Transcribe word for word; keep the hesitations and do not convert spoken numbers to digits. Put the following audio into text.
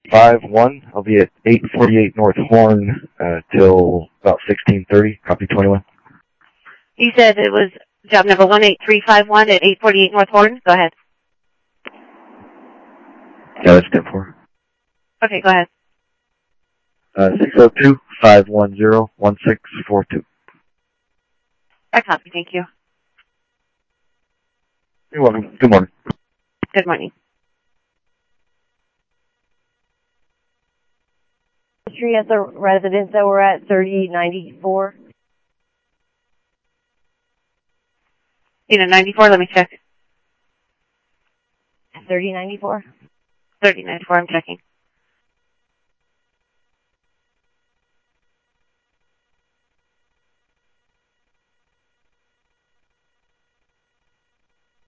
five one. I'll be at eight forty-eight North Horn uh, till about sixteen thirty. Copy twenty-one. You said it was job number one eight three five one at eight forty-eight North Horn? Go ahead. Yeah, that's ten four. Okay, go ahead. Uh, six oh two, five one zero, one six four two. I copy, thank you. You're welcome. Good morning. Good morning. Street at the residence that we're at, thirty ninety-four. You know, ninety-four, let me check. thirty ninety-four? thirty ninety-four, I'm checking.